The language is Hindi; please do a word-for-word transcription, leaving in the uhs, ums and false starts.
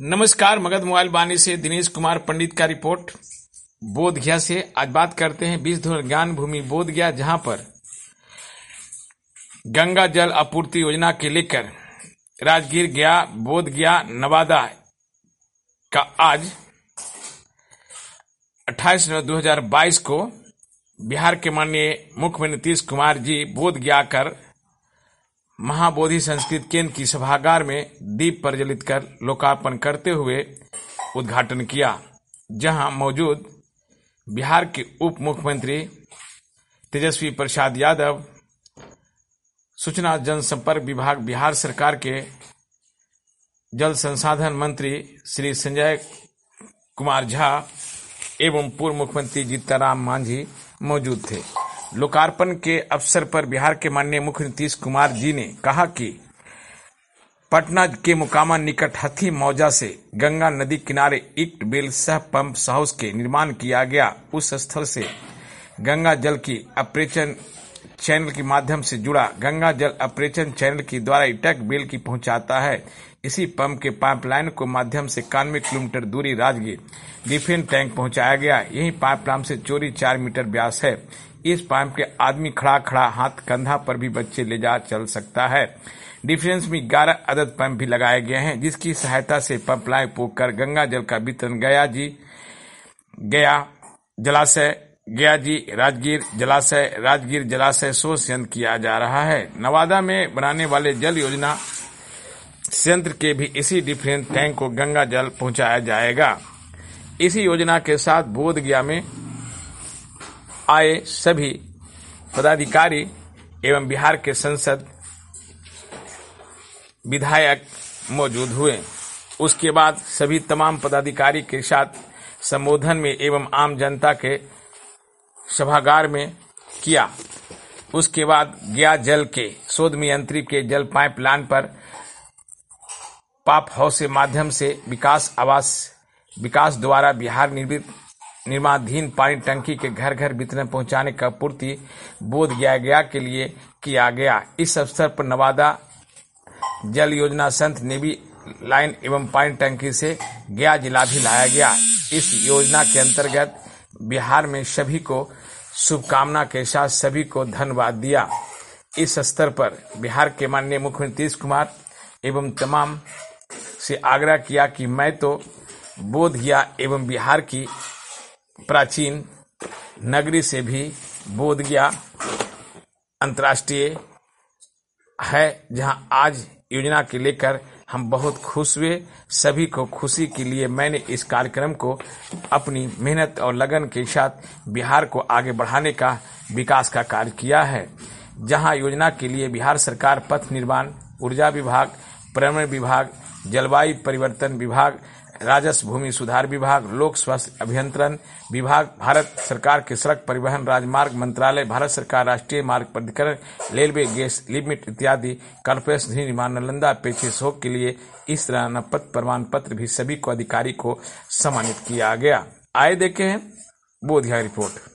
नमस्कार, मगध मोबाइल वाणी से दिनेश कुमार पंडित का रिपोर्ट बोध गया से। आज बात करते हैं बीस धुर ज्ञान भूमि बोध गया, जहां पर गंगा जल आपूर्ति योजना के लेकर राजगीर गया बोध गया नवादा का आज अट्ठाईस नवंबर दो हज़ार बाईस को बिहार के माननीय मुख्यमंत्री नीतीश कुमार जी बोध गया कर महाबोधि संस्कृत केंद्र की सभागार में दीप प्रज्वलित कर लोकार्पण करते हुए उद्घाटन किया, जहां मौजूद बिहार के उप मुख्यमंत्री तेजस्वी प्रसाद यादव, सूचना जनसंपर्क विभाग बिहार सरकार के जल संसाधन मंत्री श्री संजय कुमार झा एवं पूर्व मुख्यमंत्री जीतनराम मांझी मौजूद थे। लोकार्पण के अवसर पर बिहार के माननीय मुख्यमंत्री नीतीश कुमार जी ने कहा कि पटना के मुकामा निकट हथी मौजा से गंगा नदी किनारे इक्ट बेल सह पंप हाउस के निर्माण किया गया। उस स्थल से गंगा जल की अप्रेचन चैनल के माध्यम से जुड़ा गंगा जल अप्रेचन चैनल के द्वारा इटक बेल की पहुंचाता है। इसी पंप के पाइपलाइन को माध्यम से इक्यानवे किलोमीटर दूरी राजगीर डिफेंस टैंक पहुंचाया गया। यही पाइपलाइन से चोरी चार मीटर व्यास है। इस पाइप के आदमी खड़ा खड़ा हाथ कंधा पर भी बच्चे ले जा चल सकता है। डिफरेंस में ग्यारह अदद पंप भी लगाए गए हैं, जिसकी सहायता से पाइपलाइन पोक कर गंगा जल का वितरण गया जी गया जलाशय गया जी राजगीर जलाशय राजगीर जलाशय स्रोत संयंत्र किया जा रहा है। नवादा में बनाने वाले जल योजना संयंत्र के भी इसी डिफरेंस टैंक को गंगा जल पहुंचाया जाएगा। इसी योजना के साथ बोध गया में आए सभी पदाधिकारी एवं बिहार के संसद विधायक मौजूद हुए। उसके बाद सभी तमाम पदाधिकारी के साथ संबोधन में एवं आम जनता के सभागार में किया। उसके बाद गया जल के शोध यंत्री के जल पाइपलाइन पर पाप हाउस के माध्यम से विकास आवास विकास द्वारा बिहार निर्मित निर्माणाधीन पानी टंकी के घर घर वितरण पहुंचाने का पूर्ति बोध गया गया के लिए किया गया। इस अवसर पर नवादा जल योजना संत नेवी लाइन एवं पानी टंकी से गया जिला भी लाया गया। इस योजना के अंतर्गत बिहार में सभी को शुभकामना के साथ सभी को धन्यवाद दिया। इस स्तर पर बिहार के माननीय मुख्यमंत्री नीतीश कुमार एवं तमाम से आग्रह किया कि मैं तो बोध गया एवं बिहार की प्राचीन नगरी से भी बोध गया अंतर्राष्ट्रीय है, जहां आज योजना के लेकर हम बहुत खुश हुए। सभी को खुशी के लिए मैंने इस कार्यक्रम को अपनी मेहनत और लगन के साथ बिहार को आगे बढ़ाने का विकास का कार्य किया है। जहां योजना के लिए बिहार सरकार पथ निर्माण, ऊर्जा विभाग, पर्यावरण विभाग, जलवायु परिवर्तन विभाग, राजस्व भूमि सुधार विभाग, लोक स्वास्थ्य अभियंत्रण विभाग, भारत सरकार के सड़क परिवहन राजमार्ग मंत्रालय, भारत सरकार राष्ट्रीय मार्ग प्राधिकरण, रेलवे गैस लिमिट इत्यादि कॉर्पोरेशन निर्माण नालंदा पेशे सहयोग के लिए इस तरह पत्र प्रमाण पत्र भी सभी को अधिकारी को सम्मानित किया गया। आए देखे हैं बोध गया रिपोर्ट।